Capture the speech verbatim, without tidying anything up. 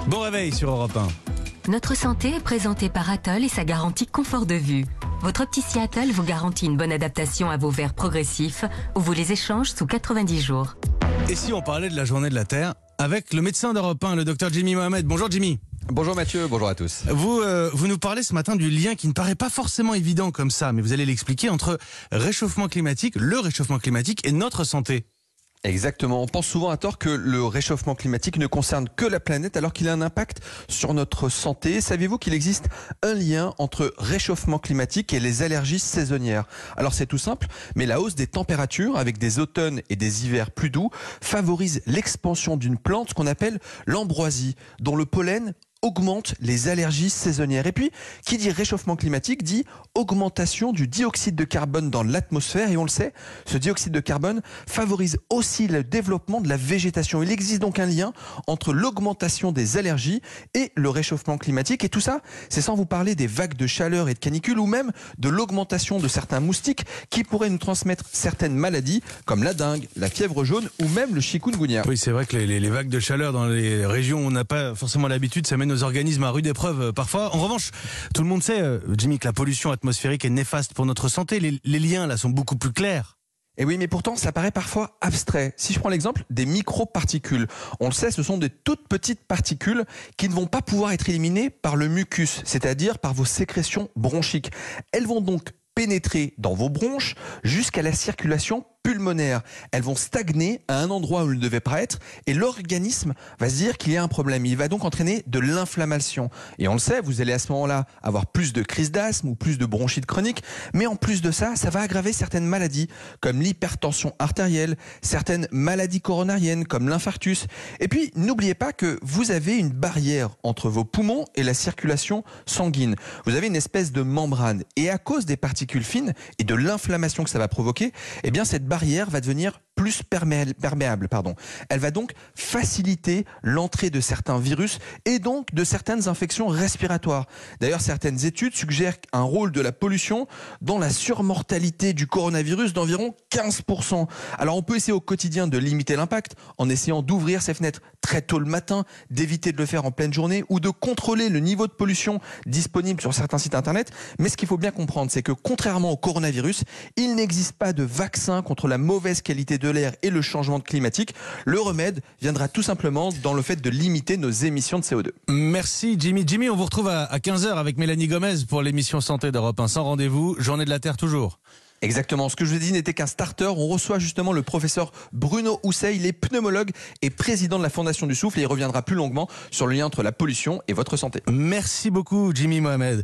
Bon réveil sur Europe un. Notre santé est présentée par Atoll et sa garantie confort de vue. Votre opticien Atoll vous garantit une bonne adaptation à vos verres progressifs ou vous les échange sous quatre-vingt-dix jours. Et si on parlait de la journée de la Terre avec le médecin d'Europe un, le docteur Jimmy Mohamed. Bonjour Jimmy. Bonjour Mathieu, bonjour à tous. Vous, euh, vous nous parlez ce matin du lien qui ne paraît pas forcément évident comme ça, mais vous allez l'expliquer, entre réchauffement climatique, le réchauffement climatique et notre santé. Exactement, on pense souvent à tort que le réchauffement climatique ne concerne que la planète alors qu'il a un impact sur notre santé. Saviez-vous qu'il existe un lien entre réchauffement climatique et les allergies saisonnières? Alors c'est tout simple, mais la hausse des températures avec des automnes et des hivers plus doux favorise l'expansion d'une plante qu'on appelle l'ambroisie, dont le pollen augmente les allergies saisonnières. Et puis, qui dit réchauffement climatique dit augmentation du dioxyde de carbone dans l'atmosphère. Et on le sait, ce dioxyde de carbone favorise aussi le développement de la végétation. Il existe donc un lien entre l'augmentation des allergies et le réchauffement climatique. Et tout ça, c'est sans vous parler des vagues de chaleur et de canicule ou même de l'augmentation de certains moustiques qui pourraient nous transmettre certaines maladies comme la dengue, la fièvre jaune ou même le chikungunya. Oui, c'est vrai que les, les, les vagues de chaleur dans les régions où on n'a pas forcément l'habitude, ça mène nos organismes à rude épreuve euh, parfois. En revanche, tout le monde sait, euh, Jimmy, que la pollution atmosphérique est néfaste pour notre santé. Les, les liens là sont beaucoup plus clairs. Et oui, mais pourtant, ça paraît parfois abstrait. Si je prends l'exemple des microparticules, on le sait, ce sont des toutes petites particules qui ne vont pas pouvoir être éliminées par le mucus, c'est-à-dire par vos sécrétions bronchiques. Elles vont donc pénétrer dans vos bronches jusqu'à la circulation pulmonaire. Elles vont stagner à un endroit où elles ne devaient pas être et l'organisme va se dire qu'il y a un problème. Il va donc entraîner de l'inflammation. Et on le sait, vous allez à ce moment-là avoir plus de crises d'asthme ou plus de bronchite chronique. Mais en plus de ça, ça va aggraver certaines maladies comme l'hypertension artérielle, certaines maladies coronariennes comme l'infarctus. Et puis, n'oubliez pas que vous avez une barrière entre vos poumons et la circulation sanguine. Vous avez une espèce de membrane. Et à cause des particules fines et de l'inflammation que ça va provoquer, eh bien, cette barrière barrière va devenir plus perméable, pardon. Elle va donc faciliter l'entrée de certains virus et donc de certaines infections respiratoires. D'ailleurs, certaines études suggèrent un rôle de la pollution dans la surmortalité du coronavirus d'environ quinze pour cent. Alors on peut essayer au quotidien de limiter l'impact en essayant d'ouvrir ses fenêtres très tôt le matin, d'éviter de le faire en pleine journée ou de contrôler le niveau de pollution disponible sur certains sites internet. Mais ce qu'il faut bien comprendre, c'est que contrairement au coronavirus, il n'existe pas de vaccin contre la mauvaise qualité de l'air et le changement climatique. Le remède viendra tout simplement dans le fait de limiter nos émissions de C O deux. Merci Jimmy. Jimmy, on vous retrouve à quinze heures avec Mélanie Gomez pour l'émission Santé d'Europe un. Sans rendez-vous, Journée de la Terre toujours. Exactement. Ce que je vous ai dit n'était qu'un starter. On reçoit justement le professeur Bruno Housset. Il est pneumologue et président de la Fondation du Souffle et il reviendra plus longuement sur le lien entre la pollution et votre santé. Merci beaucoup Jimmy Mohamed.